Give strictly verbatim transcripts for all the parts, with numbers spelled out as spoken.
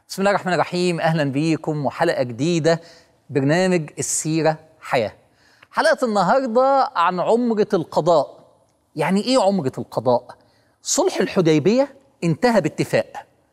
بسم الله الرحمن الرحيم. أهلا بيكم وحلقة جديدة برنامج السيرة حياة. حلقة النهاردة عن عمرة القضاء. يعني إيه عمرة القضاء؟ صلح الحديبية انتهى باتفاق،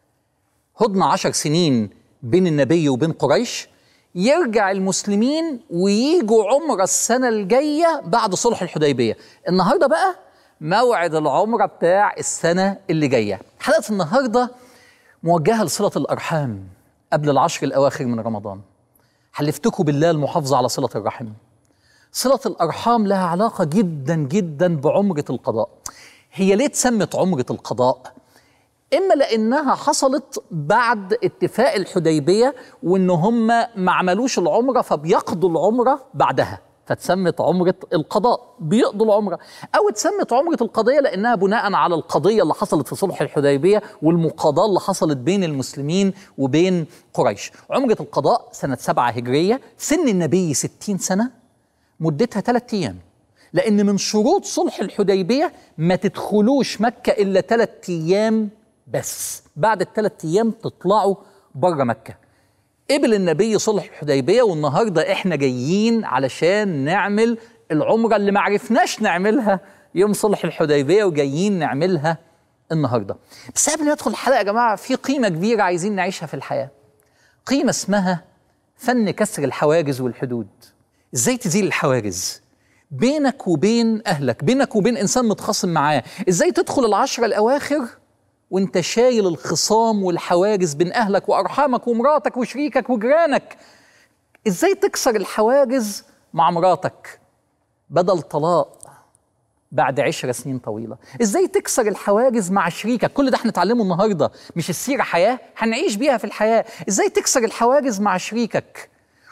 هدنة عشر سنين بين النبي وبين قريش، يرجع المسلمين وييجوا عمرة السنة الجاية بعد صلح الحديبية. النهاردة بقى موعد العمرة بتاع السنة اللي جاية. حلقة النهاردة موجهة لصلة الأرحام قبل العشر الأواخر من رمضان. حلفتكم بالله المحافظة على صلة الرحم. صلة الأرحام لها علاقة جدا جدا بعمرة القضاء. هي ليه اتسمت عمرة القضاء؟ إما لأنها حصلت بعد اتفاق الحديبية وإن هم ما عملوش العمرة فبيقضوا العمرة بعدها، فتسمت عمرة القضاء، بيقضوا العمرة. أو اتسمت عمرة القضية لأنها بناء على القضية اللي حصلت في صلح الحديبية والمقاضاة اللي حصلت بين المسلمين وبين قريش. عمرة القضاء سنة سبعة هجرية، سن النبي ستين سنة، مدتها ثلاثة أيام، لأن من شروط صلح الحديبية ما تدخلوش مكة إلا ثلاثة أيام بس، بعد الثلاث أيام تطلعوا بره مكة. قبل النبي صلح الحديبية، والنهاردة احنا جايين علشان نعمل العمرة اللي معرفناش نعملها يوم صلح الحديبية وجايين نعملها النهاردة. بس قبل ما ندخل الحلقة يا جماعة، في قيمة كبيرة عايزين نعيشها في الحياة، قيمة اسمها فن كسر الحواجز والحدود. ازاي تزيل الحواجز بينك وبين أهلك، بينك وبين إنسان متخاصم معاه؟ ازاي تدخل العشرة الأواخر وانت شايل الخصام والحواجز بين أهلك وأرحامك ومراتك وشريكك وجيرانك؟ ازاي تكسر الحواجز مع مراتك بدل طلاق بعد عشر سنين طويلة؟ ازاي تكسر الحواجز مع شريكك؟ كل ده احنا نتعلمه النهاردة، مش السيرة حياة هنعيش بيها في الحياة. ازاي تكسر الحواجز مع شريكك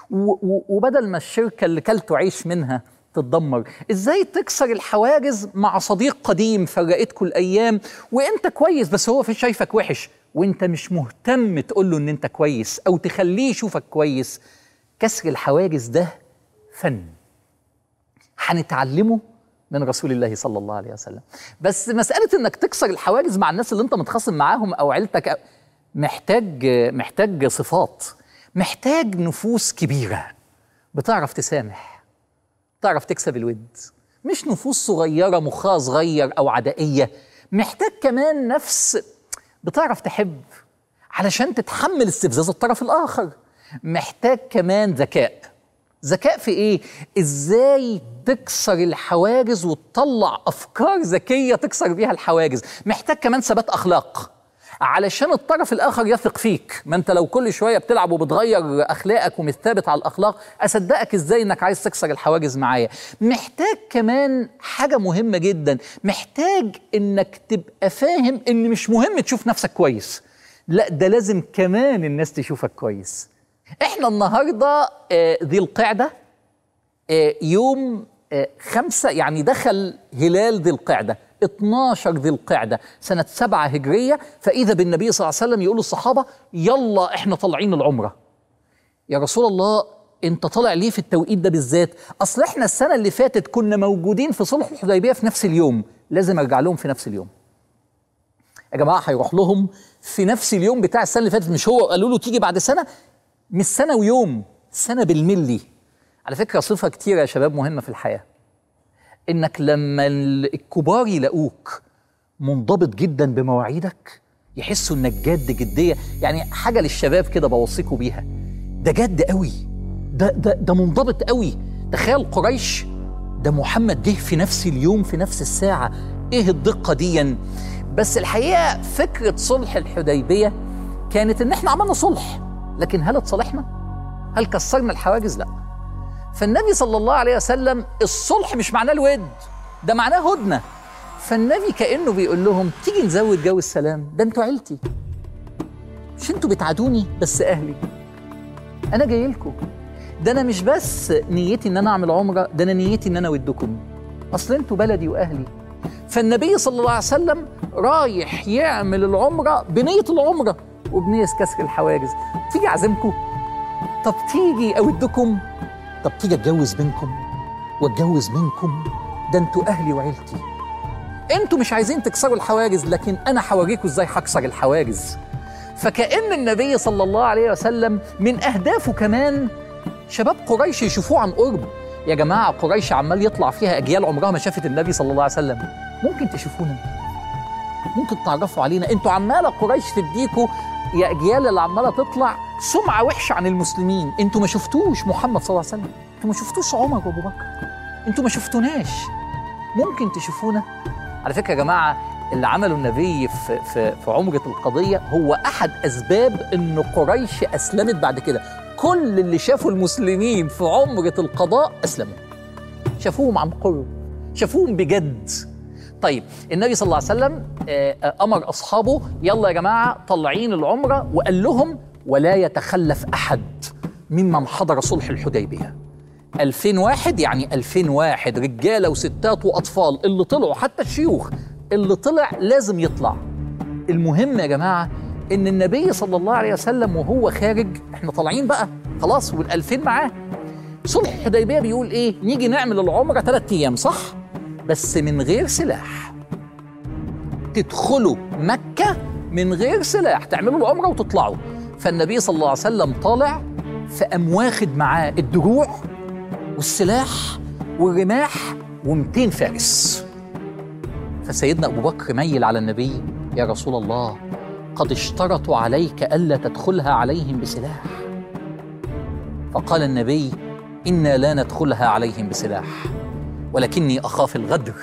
وبدل ما الشركة اللي كلته عيش منها تتدمر؟ ازاي تكسر الحواجز مع صديق قديم فرقتكوا الايام وانت كويس بس هو في شايفك وحش وانت مش مهتم تقول له ان انت كويس او تخليه يشوفك كويس؟ كسر الحواجز ده فن هنتعلمه من رسول الله صلى الله عليه وسلم. بس مسألة انك تكسر الحواجز مع الناس اللي انت متخاصم معاهم او عيلتك محتاج محتاج صفات، محتاج نفوس كبيرة بتعرف تسامح، تعرف تكسب الود، مش نفوس صغيرة مخها صغير أو عدائية. محتاج كمان نفس بتعرف تحب علشان تتحمل استفزاز الطرف الآخر. محتاج كمان ذكاء. ذكاء في إيه؟ إزاي تكسر الحواجز وتطلع أفكار ذكية تكسر بيها الحواجز. محتاج كمان ثبات أخلاق علشان الطرف الآخر يثق فيك. ما أنت لو كل شوية بتلعب وبتغير أخلاقك ومش ثابت على الأخلاق، أصدقك إزاي إنك عايز تكسر الحواجز معايا؟ محتاج كمان حاجة مهمة جدا، محتاج إنك تبقى فاهم إن مش مهم تشوف نفسك كويس، لا ده لازم كمان الناس تشوفك كويس. إحنا النهاردة آه ذي القعدة، آه يوم آه خمسة، يعني دخل هلال ذي القعدة اتناشر ذي القعدة سنة سبعة هجرية. فإذا بالنبي صلى الله عليه وسلم يقول للصحابة يلا إحنا طالعين العمرة. يا رسول الله أنت طالع ليه في التوقيت ده بالذات؟ أصل إحنا السنة اللي فاتت كنا موجودين في صلح الحديبية في نفس اليوم، لازم أرجع لهم في نفس اليوم. يا جماعة هيروح لهم في نفس اليوم بتاع السنة اللي فاتت، مش هو قالوا له تيجي بعد سنة؟ مش سنة ويوم، سنة بالملي. على فكرة صفة كتيرة يا شباب مهمة في الحياة، إنك لما الكبار يلاقوك منضبط جدا بمواعيدك يحسوا إنك جد جدية. يعني حاجة للشباب كده بوصيكوا بيها، ده جد قوي، ده ده ده منضبط قوي. تخيل قريش، ده محمد جه في نفس اليوم في نفس الساعة، إيه الدقة دي؟ بس الحقيقة فكرة صلح الحديبية كانت إن إحنا عملنا صلح، لكن هل اتصالحنا؟ هل كسرنا الحواجز؟ لأ. فالنبي صلى الله عليه وسلم الصلح مش معناه الود، ده معناه هدنة. فالنبي كأنه بيقول لهم تيجي نزود جو السلام، ده انتوا عيلتي، مش انتوا بتعادوني بس أهلي، أنا جاي لكم. ده أنا مش بس نيتي إن أنا أعمل عمرة، ده أنا نيتي إن أنا أودكم، أصل انتوا بلدي وأهلي. فالنبي صلى الله عليه وسلم رايح يعمل العمرة بنية العمرة وبنية كسر الحواجز. تيجي أعزمكم؟ طب تيجي أودكم؟ طب تيجي اتجوز منكم واتجوز منكم؟ ده انتوا اهلي وعيلتي. انتوا مش عايزين تكسروا الحواجز، لكن انا هوريكم ازاي هكسر الحواجز. فكأن النبي صلى الله عليه وسلم من أهدافه كمان شباب قريش يشوفوه عن قرب. يا جماعة قريش عمال يطلع فيها أجيال عمرها ما شافت النبي صلى الله عليه وسلم، ممكن تشوفونا؟ ممكن تعرفوا علينا؟ انتوا عمالة قريش تديكوا يا أجيال اللي عمالة تطلع سمعة وحشة عن المسلمين. انتوا ما شفتوش محمد صلى الله عليه وسلم، انتوا ما شفتوش عمر وأبو بكر، انتوا ما شفتوناش، ممكن تشوفونا؟ على فكرة يا جماعة اللي عمله النبي في, في, في عمرة القضية هو أحد أسباب إن قريش أسلمت بعد كده. كل اللي شافوا المسلمين في عمرة القضاء أسلموا، شافوهم عن قرب، شافوهم بجد. طيب النبي صلى الله عليه وسلم أمر أصحابه يلا يا جماعة طلعين العمرة، وقال لهم ولا يتخلف أحد ممن حضر صلح الحديبية. ألفين واحد يعني ألفين واحد رجالة وستات وأطفال اللي طلعوا، حتى الشيوخ اللي طلع لازم يطلع. المهم يا جماعة إن النبي صلى الله عليه وسلم وهو خارج، إحنا طالعين بقى خلاص والألفين معاه. صلح الحديبية بيقول إيه؟ نيجي نعمل العمرة ثلاث أيام صح؟ بس من غير سلاح. تدخلوا مكة من غير سلاح، تعملوا العمرة وتطلعوا. فالنبي صلى الله عليه وسلم طالع، فقام واخد معاه الدروع والسلاح والرماح ومئتين فارس. فسيدنا أبو بكر ميل على النبي يا رسول الله قد اشترطوا عليك ألا تدخلها عليهم بسلاح. فقال النبي إنا لا ندخلها عليهم بسلاح ولكني أخاف الغدر،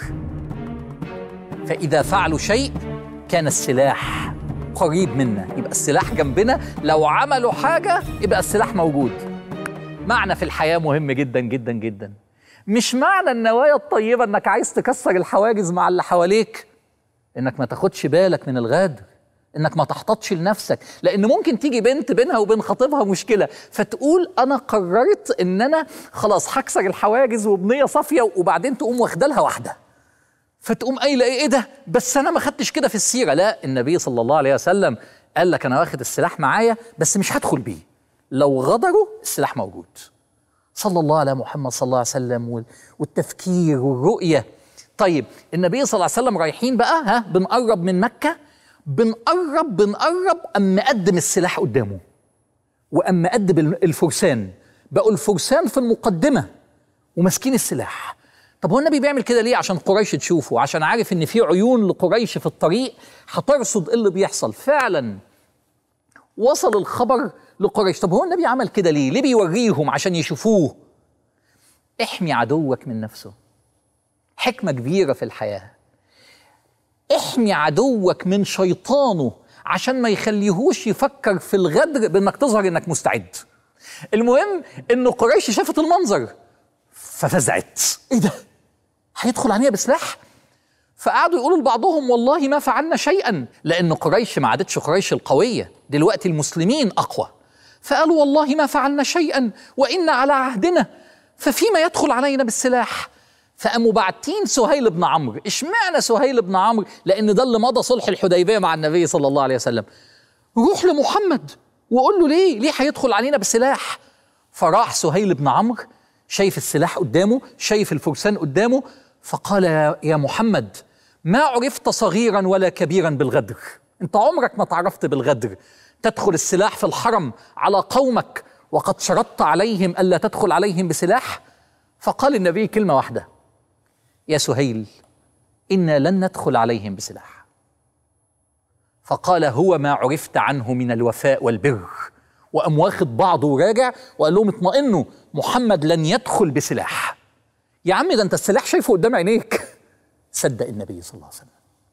فإذا فعلوا شيء كان السلاح قريب منا، يبقى السلاح جنبنا، لو عملوا حاجة يبقى السلاح موجود. معنى في الحياة مهم جدا جدا جدا. مش معنى النوايا الطيبة انك عايز تكسر الحواجز مع اللي حواليك انك ما تاخدش بالك من الغدر، انك ما تحتطش لنفسك، لان ممكن تيجي بنت بينها وبين خطيبها مشكلة فتقول انا قررت ان انا خلاص هكسر الحواجز وبنية صافية، وبعدين تقوم واخدالها واحدة فتقوم قايله ايه ايه ده بس انا ما خدتش كده في السيرة. لا، النبي صلى الله عليه وسلم قال لك انا واخد السلاح معايا بس مش هدخل بيه، لو غدروا السلاح موجود. صلى الله على محمد صلى الله عليه وسلم والتفكير والرؤية. طيب النبي صلى الله عليه وسلم رايحين بقى، ها بنقرب من مكة، بنقرب بنقرب أم مقدم السلاح قدامه وأم مقدم الفرسان، بقوا الفرسان في المقدمة وماسكين السلاح. طب هو النبي بيعمل كده ليه؟ عشان قريش تشوفه، عشان عارف ان في عيون لقريش في الطريق هترصد ايه اللي بيحصل. فعلا وصل الخبر لقريش. طب هو النبي عمل كده ليه؟ ليه بيوريهم؟ عشان يشوفوه. احمي عدوك من نفسه، حكمة كبيرة في الحياة. احمي عدوك من شيطانه عشان ما يخليهوش يفكر في الغدر بانك تظهر انك مستعد. المهم ان قريش شافت المنظر ففزعت، ايه ده؟ هيدخل علينا بسلاح؟ فقعدوا يقولوا لبعضهم والله ما فعلنا شيئا، لأن قريش ما عادتش قريش القوية، دلوقتي المسلمين أقوى. فقالوا والله ما فعلنا شيئا وإن على عهدنا، ففيما يدخل علينا بالسلاح. فقاموا باعتين سهيل بن عمرو. اشمعنى سهيل بن عمرو؟ لأن ده اللي مضى صلح الحديبية مع النبي صلى الله عليه وسلم. روح لمحمد وقول له ليه؟ ليه هيدخل علينا بالسلاح؟ فراح سهيل بن عمرو، شايف السلاح قدامه، شايف الفرسان قدامه، فقال يا محمد ما عرفت صغيرا ولا كبيرا بالغدر، انت عمرك ما تعرفت بالغدر، تدخل السلاح في الحرم على قومك وقد شرطت عليهم ألا تدخل عليهم بسلاح. فقال النبي كلمة واحدة، يا سهيل إنا لن ندخل عليهم بسلاح. فقال هو ما عرفت عنه من الوفاء والبر، وقام واخد بعضه وراجع وقال لهم اطمئنوا محمد لن يدخل بسلاح. يا عم ده انت السلاح شايفه قدام عينيك. صدق النبي صلى الله عليه وسلم.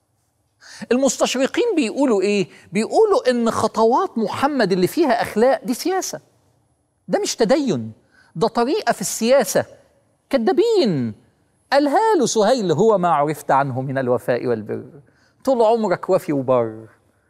المستشرقين بيقولوا ايه؟ بيقولوا ان خطوات محمد اللي فيها اخلاق دي سياسة، ده مش تدين، ده طريقة في السياسة. كدابين. قالها له سهيل هو ما عرفت عنه من الوفاء والبر، طول عمرك وفي وبر.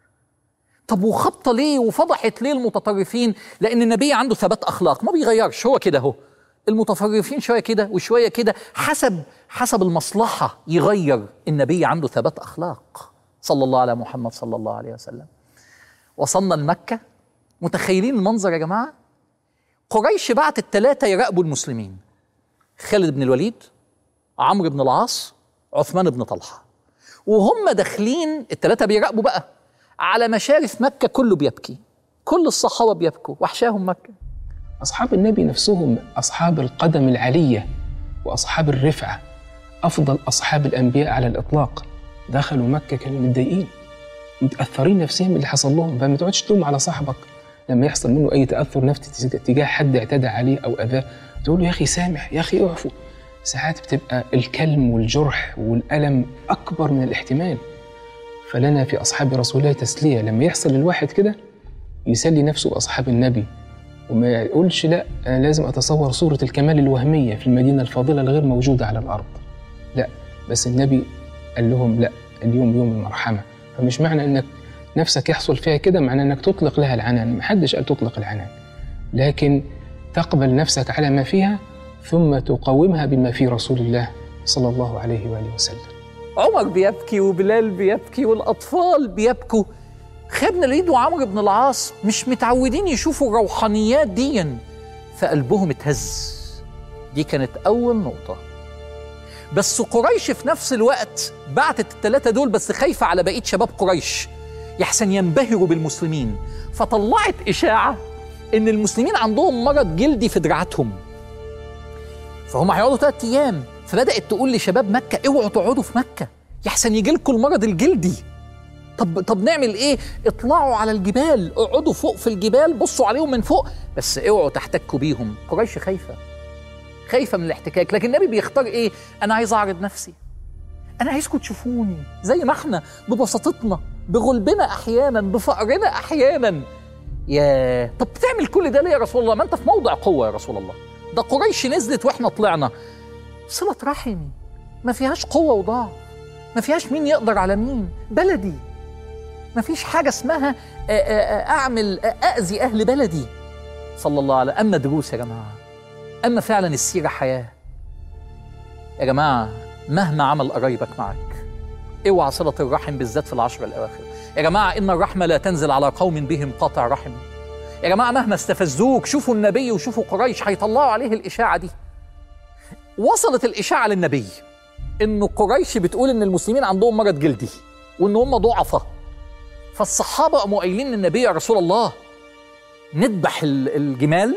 طب وخبطة ليه وفضحت ليه المتطرفين؟ لأن النبي عنده ثبات أخلاق، ما بيغيرش، هو كده هو. المتطرفين شوية كده وشوية كده، حسب حسب المصلحة يغير. النبي عنده ثبات أخلاق صلى الله على محمد صلى الله عليه وسلم. وصلنا لمكة، متخيلين المنظر يا جماعة؟ قريش بعت الثلاثة يراقبوا المسلمين، خالد بن الوليد، عمرو بن العاص، عثمان بن طلحة. وهم داخلين الثلاثة بيراقبوا بقى، على مشارف مكة كله بيبكي، كل الصحابة بيبكوا، وحشاهم مكة. أصحاب النبي نفسهم أصحاب القدم العلية وأصحاب الرفعة، أفضل أصحاب الأنبياء على الإطلاق، دخلوا مكة كانوا متضايقين متأثرين نفسيا باللي حصل لهم. فما تقعدش تلوم على صاحبك لما يحصل منه أي تأثر نفسي تجاه حد اعتدى عليه أو أذاه، تقول له يا أخي سامح، يا أخي اعفو. ساعات بتبقى الكلم والجرح والألم أكبر من الاحتمال. فلنا في أصحاب رسول الله تسلية، لما يحصل للواحد كده يسلي نفسه بأصحاب النبي، وما يقولش لا أنا لازم أتصور صورة الكمال الوهمية في المدينة الفاضلة الغير موجودة على الأرض. لا، بس النبي قال لهم لا، اليوم يوم المرحمة. فمش معنى أنك نفسك يحصل فيها كده معنى أنك تطلق لها العنان، محدش قال تطلق العنان، لكن تقبل نفسك على ما فيها ثم تقومها بما في رسول الله صلى الله عليه وآله وسلم. عمر بيبكي وبلال بيبكي والأطفال بيبكوا. خالد بن الوليد وعمرو بن العاص مش متعودين يشوفوا الروحانيات دي، فقلبهم اتهز. دي كانت أول نقطة. بس قريش في نفس الوقت بعتت الثلاثة دول بس خايفة على بقية شباب قريش يحسن ينبهروا بالمسلمين، فطلعت إشاعة إن المسلمين عندهم مرض جلدي في دراعاتهم، فهم هيقعدوا ثلاث أيام. فبدأت تقول لشباب مكة اوعوا تقعدوا في مكة يحسن يجي لكم المرض الجلدي. طب طب نعمل ايه؟ اطلعوا على الجبال، اقعدوا فوق في الجبال، بصوا عليهم من فوق، بس اوعوا تحتكوا بيهم. قريش خايفة خايفة من الاحتكاك، لكن النبي بيختار ايه؟ انا عايز اعرض نفسي، انا عايزكم تشوفوني زي ما احنا، ببساطتنا، بغلبنا احيانا، بفقرنا احيانا. يا طب بتعمل كل ده ليه يا رسول الله؟ ما انت في موضع قوة يا رسول الله، ده قريش نزلت واحنا طلعنا. صلة رحمي ما فيهاش قوة وضعف، ما فيهاش مين يقدر على مين، بلدي، ما فيش حاجة اسمها أعمل أأذي أهل بلدي صلى الله عليه. أما دروس يا جماعة، أما فعلا السيرة حياة يا جماعة. مهما عمل قرايبك معك اوعى صلة الرحم بالذات في العشر الأواخر يا جماعة. إن الرحمة لا تنزل على قوم بهم قاطع رحم يا جماعة. مهما استفزوك، شوفوا النبي وشوفوا قريش هيطلعوا عليه الإشاعة دي. وصلت الإشاعة للنبي إنه قريش بتقول إن المسلمين عندهم مرض جلدي وإن هم ضعفاء، فالصحابة قاموا قايلين للنبي يا رسول الله نذبح الجمال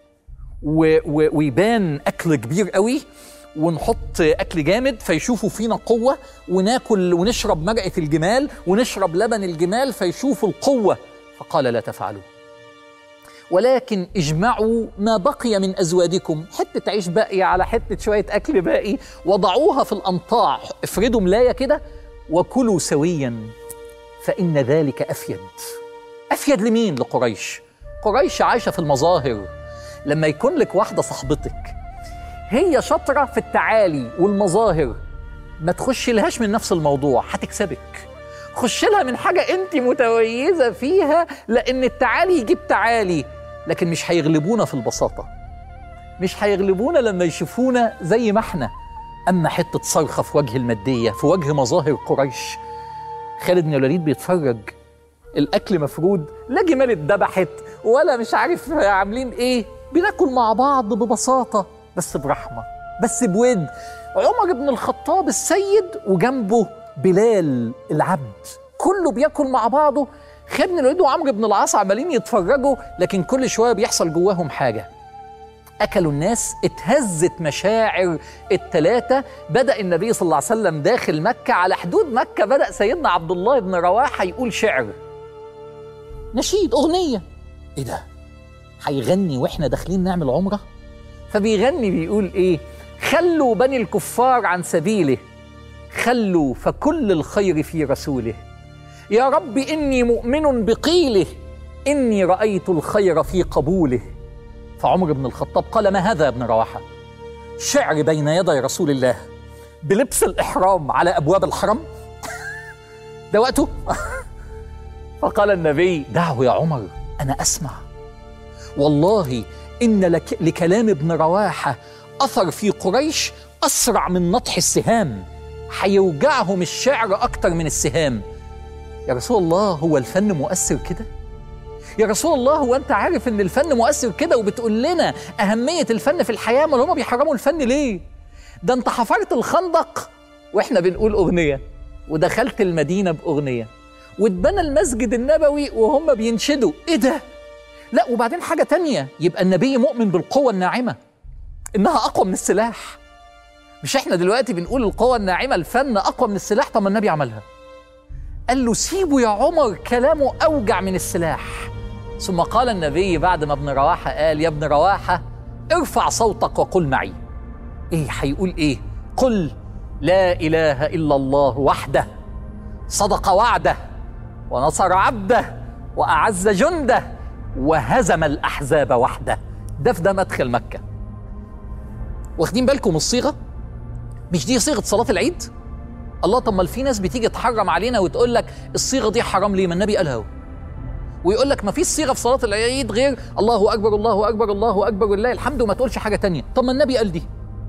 ويبان أكل كبير قوي ونحط أكل جامد فيشوفوا فينا قوة، وناكل ونشرب مرقة الجمال ونشرب لبن الجمال فيشوفوا القوة. فقال لا تفعلوا، ولكن اجمعوا ما بقي من أزوادكم، حتة عيش باقية على حتة شوية أكل باقي، وضعوها في الأمطاع، افردوا ملاية كده وكلوا سويا فإن ذلك أفيد. أفيد لمين؟ لقريش. قريش عايشة في المظاهر. لما يكون لك واحدة صاحبتك هي شاطرة في التعالي والمظاهر، ما تخش لهاش من نفس الموضوع، هتكسبك. خش لها من حاجة أنت متميزة فيها، لأن التعالي يجيب تعالي، لكن مش هيغلبونا في البساطة، مش هيغلبونا لما يشوفونا زي ما احنا. أما حتة صرخة في وجه المادية، في وجه مظاهر قريش. خالد بن الوليد بيتفرج، الأكل مفرود، لا جمال اتذبحت ولا مش عارف عاملين إيه، بناكل مع بعض ببساطة بس برحمة، بس بود. عمر بن الخطاب السيد وجنبه بلال العبد، كله بياكل مع بعضه. خالد بن الوليد وعمرو بن العاص عمالين يتفرجوا، لكن كل شوية بيحصل جواهم حاجة. أكلوا الناس، اتهزت مشاعر التلاتة. بدأ النبي صلى الله عليه وسلم داخل مكة، على حدود مكة بدأ سيدنا عبد الله بن رواحة يقول شعر، نشيد، أغنية. إيه ده؟ هيغني وإحنا داخلين نعمل عمرة؟ فبيغني بيقول إيه؟ خلوا بني الكفار عن سبيله، خلوا فكل الخير في رسوله، يا رب إني مؤمن بقيله، إني رأيت الخير في قبوله. فعمر بن الخطاب قال ما هذا يا ابن رواحة؟ شعر بين يدي رسول الله بلبس الإحرام على أبواب الحرم؟ ده وقته؟ فقال النبي دعه يا عمر أنا أسمع، والله إن لك لكلام ابن رواحة أثر في قريش أسرع من نطح السهام، هيوجعهم الشعر أكتر من السهام. يا رسول الله هو الفن مؤثر كده؟ يا رسول الله هو أنت عارف إن الفن مؤثر كده وبتقول لنا أهمية الفن في الحياة؟ ما هم بيحرموا الفن ليه؟ ده أنت حفرت الخندق وإحنا بنقول أغنية، ودخلت المدينة بأغنية، واتبنى المسجد النبوي وهم بينشدوا. ايه ده؟ لا وبعدين حاجة تانية، يبقى النبي مؤمن بالقوة الناعمة انها اقوى من السلاح. مش احنا دلوقتي بنقول القوة الناعمة الفن اقوى من السلاح؟ طب ما النبي عملها. قال له سيبه يا عمر، كلامه اوجع من السلاح. ثم قال النبي بعد ما ابن رواحة قال يا ابن رواحة ارفع صوتك وقل معي. ايه هيقول ايه؟ قل لا اله الا الله وحده صدق وعده ونصر عبده واعز جنده وهزم الاحزاب وحده. ده في ده مدخل مكة. واخدين بالكم الصيغة؟ مش دي صيغة صلاة العيد؟ الله، طب ما في ناس بتيجي تحرم علينا وتقول لك الصيغة دي حرام ليه؟ ما النبي قالها هو. ويقول لك ما فيش صيغة في صلاة العيد غير الله أكبر الله أكبر الله أكبر ولله الحمد وما تقولش حاجة تانية. طب ما النبي قال دي.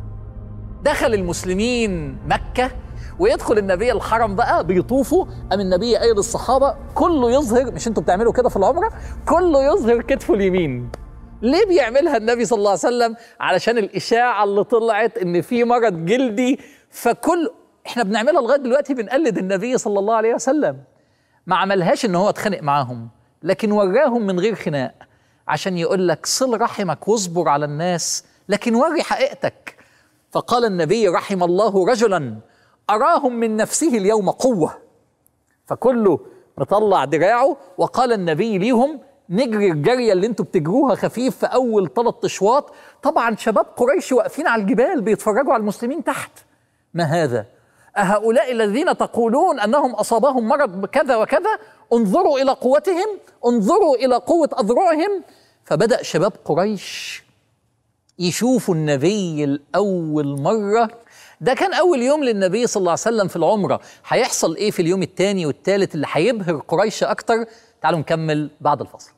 دخل المسلمين مكة ويدخل النبي الحرم بقى بيطوفوا، قام النبي قايل للصحابة كله يظهر، مش انتوا بتعملوا كده في العمرة؟ كله يظهر كتفه اليمين. ليه بيعملها النبي صلى الله عليه وسلم؟ علشان الإشاعة اللي طلعت إن في مرض جلدي، فكل احنا بنعملها لغاية دلوقتي، بنقلد النبي صلى الله عليه وسلم. ما عملهاش إن هو اتخانق معاهم، لكن وراهم من غير خناق عشان يقول لك صل رحمك واصبر على الناس لكن وري حقيقتك. فقال النبي رحم الله رجلا أراهم من نفسه اليوم قوة، فكله مطلع دراعه. وقال النبي ليهم نجري الجرية اللي انتوا بتجروها خفيف في أول ثلاث أشواط. طبعا شباب قريش واقفين على الجبال بيتفرجوا على المسلمين تحت. ما هذا؟ أهؤلاء الذين تقولون أنهم أصابهم مرض كذا وكذا؟ انظروا إلى قوتهم، انظروا إلى قوة أذرعهم. فبدأ شباب قريش يشوفوا النبي الأول مرة. ده كان أول يوم للنبي صلى الله عليه وسلم في العمرة. هيحصل إيه في اليوم الثاني والثالث اللي هيبهر قريش أكتر؟ تعالوا نكمل بعد الفصل.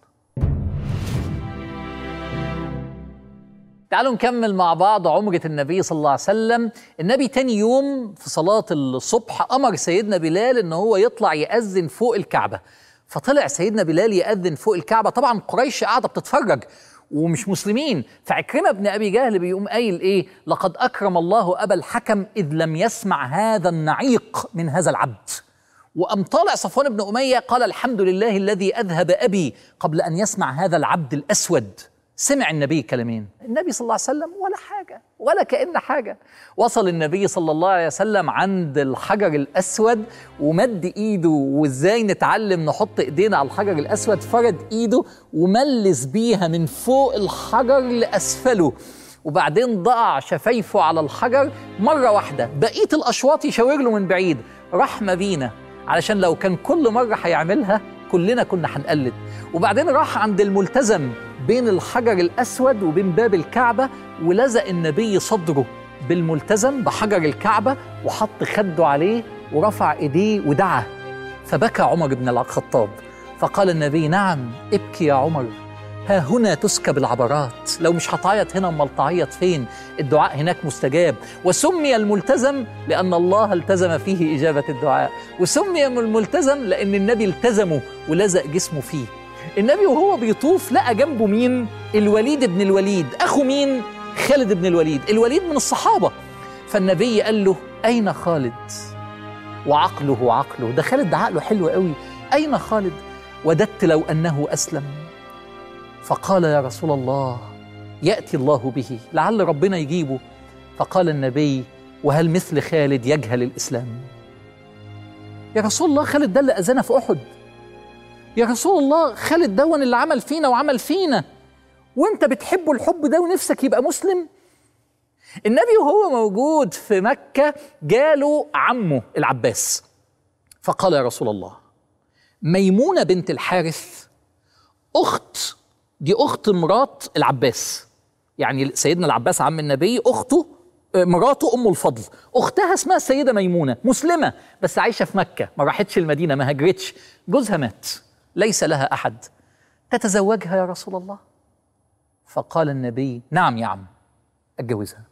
تعالوا نكمل مع بعض عمرة النبي صلى الله عليه وسلم. النبي تاني يوم في صلاة الصبح أمر سيدنا بلال إن هو يطلع يأذن فوق الكعبة. فطلع سيدنا بلال يأذن فوق الكعبة. طبعا قريش قاعدة بتتفرج ومش مسلمين. فعكرمة بن أبي جهل بيقوم قايل إيه؟ لقد أكرم الله أبا الحكم إذ لم يسمع هذا النعيق من هذا العبد. وأم طالع صفوان بن أمية قال الحمد لله الذي أذهب أبي قبل أن يسمع هذا العبد الأسود. سمع النبي كلامين. النبي صلى الله عليه وسلم ولا حاجة ولا كأن حاجة. وصل النبي صلى الله عليه وسلم عند الحجر الأسود ومد إيده، وإزاي نتعلم نحط إيدينا على الحجر الأسود. فرد إيده وملس بيها من فوق الحجر لأسفله، وبعدين ضع شفايفه على الحجر مرة واحدة. بقية الأشواط يشاور له من بعيد. رحمة بينا، علشان لو كان كل مرة هيعملها كلنا كنا هنقلد. وبعدين راح عند الملتزم بين الحجر الأسود وبين باب الكعبة، ولزق النبي صدره بالملتزم بحجر الكعبة وحط خده عليه ورفع إيديه ودعا. فبكى عمر بن الخطاب. فقال النبي نعم ابكي يا عمر، ها هنا تسكب العبرات. لو مش هتعيط هنا امال تعيط فين؟ الدعاء هناك مستجاب. وسمي الملتزم لأن الله التزم فيه إجابة الدعاء، وسمي الملتزم لأن النبي التزمه ولزق جسمه فيه. النبي وهو بيطوف لقى جنبه مين؟ الوليد بن الوليد. أخو مين؟ خالد بن الوليد. الوليد من الصحابة. فالنبي قال له أين خالد؟ وعقله عقله. ده خالد ده عقله حلو قوي. أين خالد؟ وددت لو أنه أسلم. فقال يا رسول الله يأتي الله به، لعل ربنا يجيبه. فقال النبي وهل مثل خالد يجهل الإسلام؟ يا رسول الله خالد ده اللي أذانا في أحد. يا رسول الله خالد دون اللي عمل فينا وعمل فينا، وانت بتحبه الحب ده ونفسك يبقى مسلم؟ النبي وهو موجود في مكة جاله عمه العباس. فقال يا رسول الله ميمونة بنت الحارث أخت، دي أخت مرات العباس، يعني سيدنا العباس عم النبي أخته مراته أم الفضل، أختها اسمها السيدة ميمونة، مسلمة بس عايشة في مكة، ما راحتش المدينة، ما هجرتش، جوزها مات ليس لها أحد، تتزوجها يا رسول الله؟ فقال النبي نعم يا عم أتجوزها.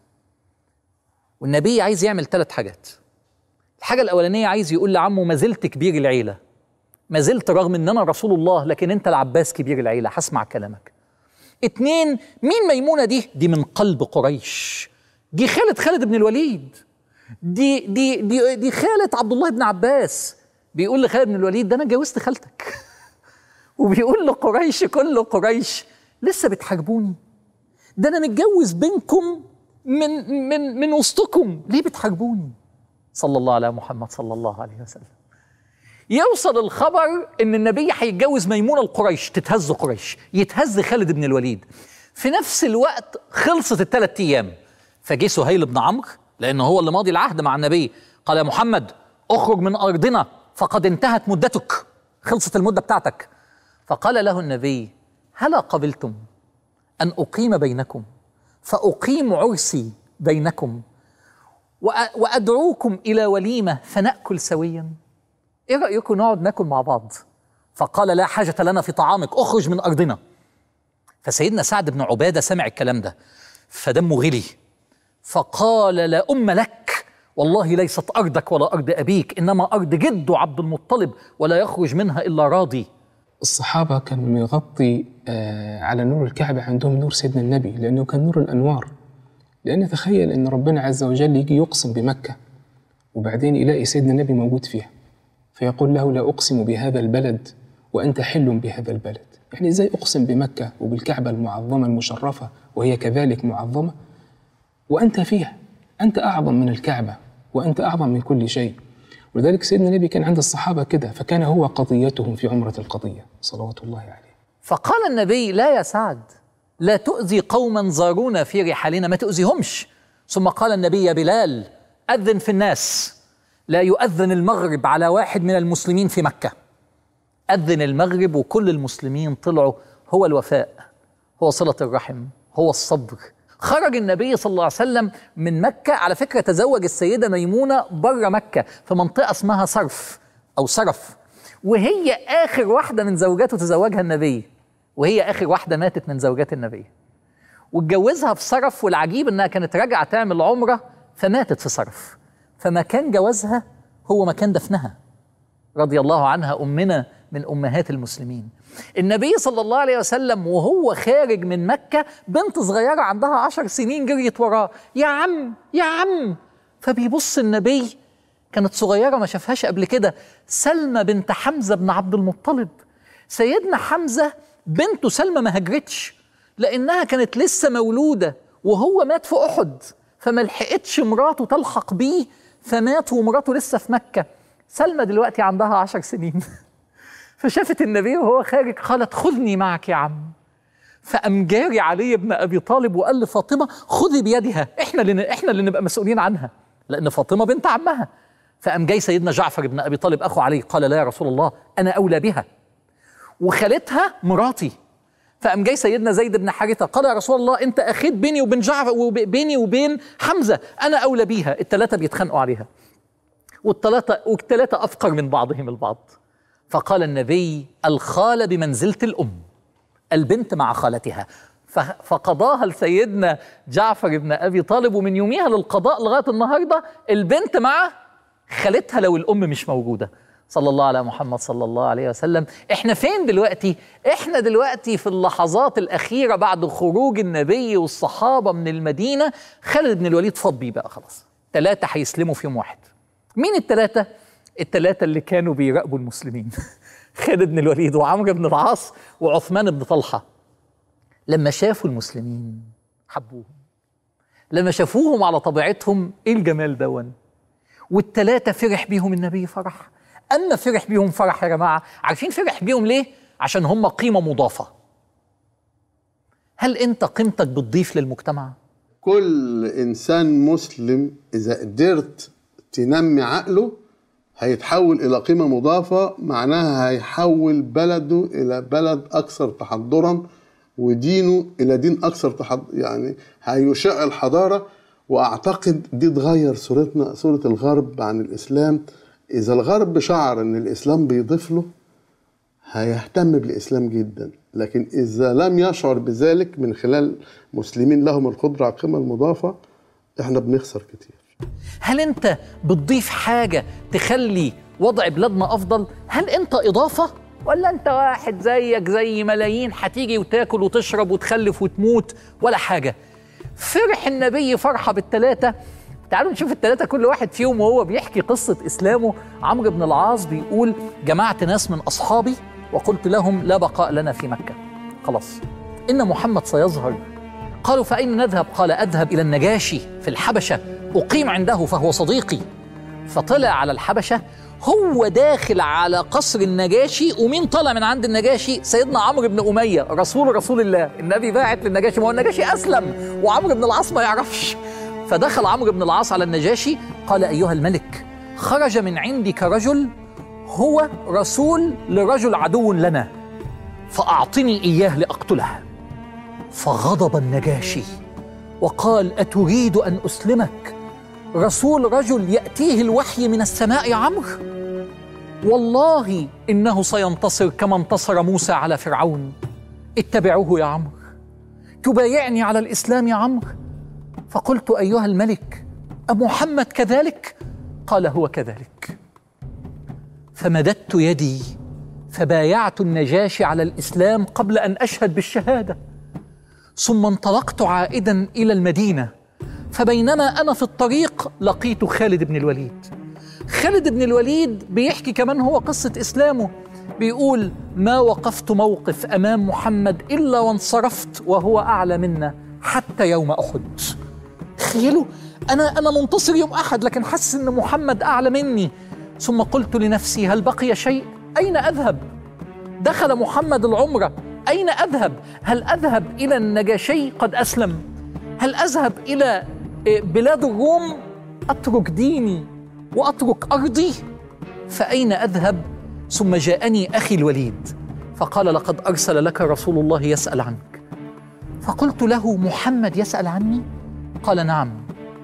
والنبي عايز يعمل ثلاث حاجات. الحاجة الأولانية عايز يقول لعمه ما زلت كبير العيلة، ما زلت رغم ان انا رسول الله لكن انت العباس كبير العيلة هسمع كلامك. اتنين، مين ميمونة دي؟ دي من قلب قريش، دي خالة خالد بن الوليد، دي دي دي دي خالة عبد الله بن عباس، بيقول لخالد بن الوليد ده أنا جوزت خالتك وبيقول لقريش كل قريش لسه بتحاربوني، ده أنا متجوز بينكم من من من وسطكم، ليه بتحاربوني؟ صلى الله على محمد صلى الله عليه وسلم. يوصل الخبر ان النبي هيتجوز ميمونه القريش، تتهز قريش، يتهز خالد بن الوليد. في نفس الوقت خلصت الثلاث ايام، فجه سهيل بن عمرو لانه هو اللي ماضي العهد مع النبي، قال يا محمد اخرج من ارضنا فقد انتهت مدتك، خلصت المده بتاعتك. فقال له النبي هلا قبلتم ان اقيم بينكم فاقيم عرسي بينكم وادعوكم الى وليمه فناكل سويا؟ ايه رايكم نقعد ناكل مع بعض؟ فقال لا حاجه لنا في طعامك، اخرج من ارضنا. فسيدنا سعد بن عباده سمع الكلام ده فدمه غلي، فقال لا ام لك، والله ليست ارضك ولا ارض ابيك، انما ارض جد عبد المطلب ولا يخرج منها الا راضي. الصحابه كانوا يغطي آه على نور الكعبه عندهم نور سيدنا النبي، لانه كان نور الانوار. لان تخيل ان ربنا عز وجل يجي يقسم بمكه وبعدين يلاقي سيدنا النبي موجود فيها، فيقول له لا أقسم بهذا البلد وأنت حل بهذا البلد. يعني إزاي أقسم بمكة وبالكعبة المعظمة المشرفة وهي كذلك معظمة وأنت فيها؟ أنت أعظم من الكعبة وأنت أعظم من كل شيء. ولذلك سيدنا النبي كان عند الصحابة كده، فكان هو قضيتهم في عمرة القضية صلوات الله عليه. فقال النبي لا يا سعد لا تؤذي قوما زارونا في رحالنا، ما تؤذيهمش. ثم قال النبي يا بلال أذن في الناس، لا يؤذن المغرب على واحد من المسلمين في مكة. أذن المغرب وكل المسلمين طلعوا. هو الوفاء، هو صلة الرحم، هو الصبر. خرج النبي صلى الله عليه وسلم من مكة، على فكرة تزوج السيدة ميمونة بره مكة في منطقة اسمها صرف أو سرف، وهي آخر واحدة من زوجاته تزوجها النبي، وهي آخر واحدة ماتت من زوجات النبي، واتجوزها في صرف. والعجيب إنها كانت راجعة تعمل عمرة فماتت في صرف، فمكان جوازها هو مكان دفنها رضي الله عنها، أمنا من أمهات المسلمين. النبي صلى الله عليه وسلم وهو خارج من مكة بنت صغيرة عندها عشر سنين جريت وراه، يا عم يا عم. فبيبص النبي، كانت صغيرة ما شافهاش قبل كده، سلمى بنت حمزة بن عبد المطلب. سيدنا حمزة بنته سلمى ما هجرتش لأنها كانت لسه مولودة وهو مات في أحد، فما لحقتش مراته تلحق بيه فمات ومراته لسه في مكة. سلمى دلوقتي عندها عشر سنين فشافت النبي وهو خارج، قالت خذني معك يا عم. فقام جاري علي بن أبي طالب وقال لفاطمة خذي بيدها، احنا اللي احنا اللي نبقى مسؤولين عنها، لأن فاطمة بنت عمها. فقام جاي سيدنا جعفر بن أبي طالب أخو علي قال لا يا رسول الله أنا أولى بها وخالتها مراتي. فقام جاي سيدنا زيد بن حارثة قال يا رسول الله أنت أخيت بيني وبين جعفر وبيني وبين حمزة، أنا أولى بيها. الثلاثة بيتخانقوا عليها والثلاثة والثلاثة أفقر من بعضهم البعض. فقال النبي الخالة بمنزلة الأم، البنت مع خالتها. فقضاها لسيدنا جعفر بن أبي طالب، ومن يوميها للقضاء لغاية النهاردة البنت مع خالتها لو الأم مش موجودة. صلى الله على محمد صلى الله عليه وسلم. احنا فين دلوقتي؟ احنا دلوقتي في اللحظات الأخيرة بعد خروج النبي والصحابة من المدينة. خالد بن الوليد فاض بيه بقى خلاص، ثلاثة هيسلموا في يوم واحد. مين الثلاثة؟ الثلاثة اللي كانوا بيراقبوا المسلمين خالد بن الوليد وعمرو بن العاص وعثمان بن طلحة. لما شافوا المسلمين حبوهم، لما شافوهم على طبيعتهم، ايه الجمال دون. والثلاثة فرح بيهم النبي فرح. أما فرح بيهم فرح يا جماعة، عارفين فرح بيهم ليه؟ عشان هم قيمة مضافة. هل أنت قيمتك بتضيف للمجتمع؟ كل إنسان مسلم إذا قدرت تنمي عقله هيتحول إلى قيمة مضافة، معناها هيحول بلده إلى بلد أكثر تحضرا ودينه إلى دين أكثر تحضر، يعني هيشع الحضارة. وأعتقد دي تغير صورتنا، صورة الغرب عن الإسلام. إذا الغرب شعر إن الإسلام بيضيف له هيهتم بالإسلام جدا، لكن إذا لم يشعر بذلك من خلال مسلمين لهم القدرة على القيمة المضافة إحنا بنخسر كتير. هل أنت بتضيف حاجة تخلي وضع بلادنا أفضل؟ هل أنت إضافة؟ ولا أنت واحد زيك زي ملايين هتيجي وتاكل وتشرب وتخلف وتموت ولا حاجة؟ فرح النبي فرحة بالثلاثة. تعالوا نشوف الثلاثة كل واحد فيهم وهو بيحكي قصة إسلامه. عمرو بن العاص بيقول: جمعت ناس من أصحابي وقلت لهم: لا بقاء لنا في مكة، خلاص إن محمد سيظهر. قالوا: فأين نذهب؟ قال: أذهب إلى النجاشي في الحبشة، أقيم عنده فهو صديقي. فطلع على الحبشة، هو داخل على قصر النجاشي، ومين طلع من عند النجاشي؟ سيدنا عمرو بن أمية رسول رسول الله. النبي باعت للنجاشي، ما هو النجاشي أسلم وعمرو بن العاص ما يعرفش. فدخل عمرو بن العاص على النجاشي، قال: أيها الملك، خرج من عندك رجل هو رسول لرجل عدو لنا، فأعطني إياه لأقتله. فغضب النجاشي وقال: أتريد أن أسلمك رسول رجل يأتيه الوحي من السماء يا عمرو؟ والله إنه سينتصر كما انتصر موسى على فرعون. اتبعوه يا عمرو، تبايعني على الإسلام يا عمرو؟ فقلت: أيها الملك، أمحمد كذلك؟ قال: هو كذلك. فمددت يدي فبايعت النجاشي على الإسلام قبل أن أشهد بالشهادة، ثم انطلقت عائدا إلى المدينة. فبينما أنا في الطريق لقيت خالد بن الوليد. خالد بن الوليد بيحكي كمان هو قصة إسلامه، بيقول: ما وقفت موقف أمام محمد إلا وانصرفت وهو أعلى منا حتى يوم أحد. تخيلوا، أنا أنا منتصر يوم أحد لكن حس إن محمد أعلى مني. ثم قلت لنفسي: هل بقي شيء؟ أين أذهب؟ دخل محمد العمرة، أين أذهب؟ هل أذهب إلى النجاشي قد أسلم؟ هل أذهب إلى بلاد الروم أترك ديني وأترك أرضي؟ فأين أذهب؟ ثم جاءني أخي الوليد فقال: لقد أرسل لك رسول الله يسأل عنك. فقلت له: محمد يسأل عني؟ قال: نعم.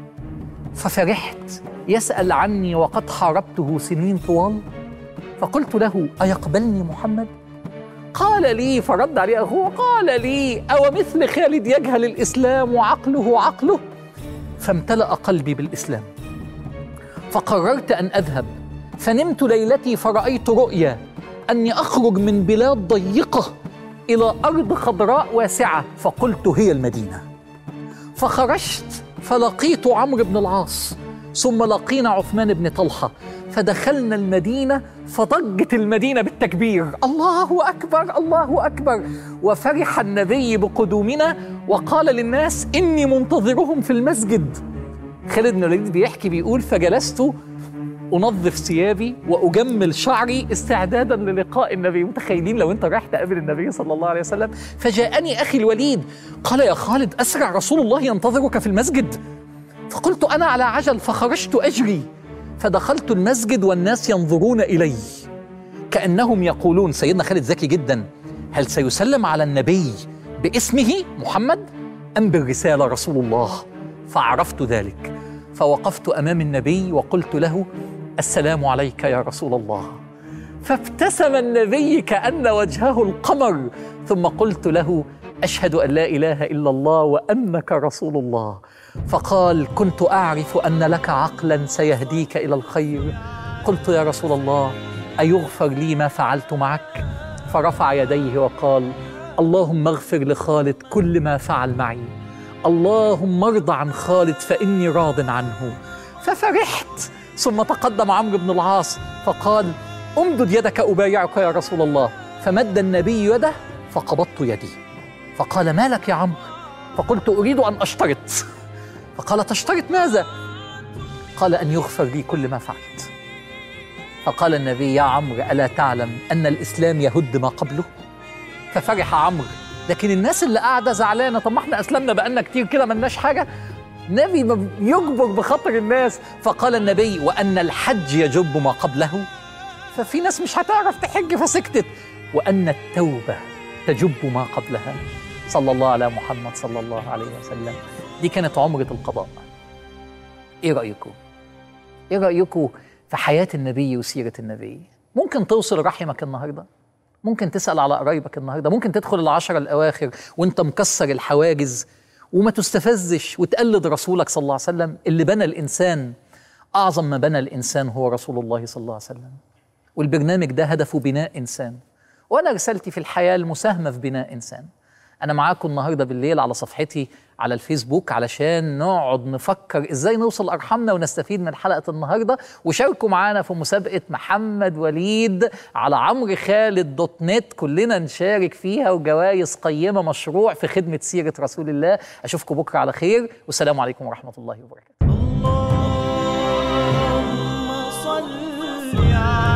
ففرحت: يسأل عني وقد حاربته سنين طوال؟ فقلت له: أيقبلني محمد؟ قال لي، فرد عليه أخوه، قال لي: أو مثل خالد يجهل الإسلام وعقله عقله؟ فامتلأ قلبي بالإسلام، فقررت أن أذهب. فنمت ليلتي فرأيت رؤيا أني أخرج من بلاد ضيقة إلى أرض خضراء واسعة، فقلت: هي المدينة. فخرجت فلقيت عمرو بن العاص، ثم لقينا عثمان بن طلحة، فدخلنا المدينة فضجت المدينة بالتكبير: الله أكبر الله أكبر. وفرح النبي بقدومنا وقال للناس: إني منتظرهم في المسجد. خالد بن الوليد بيحكي بيقول: فجلست أنظف ثيابي وأجمل شعري استعدادا للقاء النبي. متخيلين لو أنت رايح تقابل النبي صلى الله عليه وسلم؟ فجاءني أخي الوليد قال: يا خالد، أسرع، رسول الله ينتظرك في المسجد. فقلت: أنا على عجل. فخرجت أجري فدخلت المسجد والناس ينظرون إلي كأنهم يقولون، سيدنا خالد ذكي جدا، هل سيسلم على النبي باسمه محمد أم بالرسالة رسول الله؟ فعرفت ذلك، فوقفت أمام النبي وقلت له: السلام عليك يا رسول الله. فابتسم النبي كأن وجهه القمر، ثم قلت له: أشهد أن لا إله إلا الله وأنك رسول الله. فقال: كنت أعرف أن لك عقلا سيهديك إلى الخير. قلت: يا رسول الله، أيغفر لي ما فعلت معك؟ فرفع يديه وقال: اللهم اغفر لخالد كل ما فعل معي، اللهم ارض عن خالد فإني راض عنه. ففرحت. ثم تقدم عمرو بن العاص فقال: امدد يدك أبايعك يا رسول الله. فمد النبي يده فقبضت يدي، فقال: ما لك يا عمرو؟ فقلت: أريد أن أشترط. فقال: تشترط ماذا؟ قال: أن يغفر لي كل ما فعلت. فقال النبي: يا عمرو، ألا تعلم أن الإسلام يهد ما قبله؟ ففرح عمرو. لكن الناس اللي قاعدة زعلانة، طب ما احنا أسلمنا بقالنا كتير كده ملناش حاجة. نبي يجبر بخاطر الناس. فقال النبي: وأن الحج يجب ما قبله. ففي ناس مش هتعرف تحج فسكتت. وأن التوبة تجب ما قبلها. صلى الله على محمد صلى الله عليه وسلم. دي كانت عمرة القضاء. ايه رأيكم؟ ايه رأيكم في حياة النبي وسيرة النبي؟ ممكن توصل رحمك النهاردة؟ ممكن تسأل على قرايبك النهاردة؟ ممكن تدخل العشرة الأواخر وانت مكسر الحواجز وما تستفزش وتقلد رسولك صلى الله عليه وسلم؟ اللي بنى الإنسان، أعظم ما بنى الإنسان هو رسول الله صلى الله عليه وسلم. والبرنامج ده هدفه بناء إنسان، وأنا رسالتي في الحياة المساهمة في بناء إنسان. أنا معاكم النهاردة بالليل على صفحتي على الفيسبوك علشان نقعد نفكر إزاي نوصل أرحامنا ونستفيد من حلقة النهاردة. وشاركوا معانا في مسابقة محمد وليد على عمرو خالد دوت نت، كلنا نشارك فيها وجوائز قيمة، مشروع في خدمة سيرة رسول الله. أشوفكم بكرة على خير، والسلام عليكم ورحمة الله وبركاته. اللهم صل على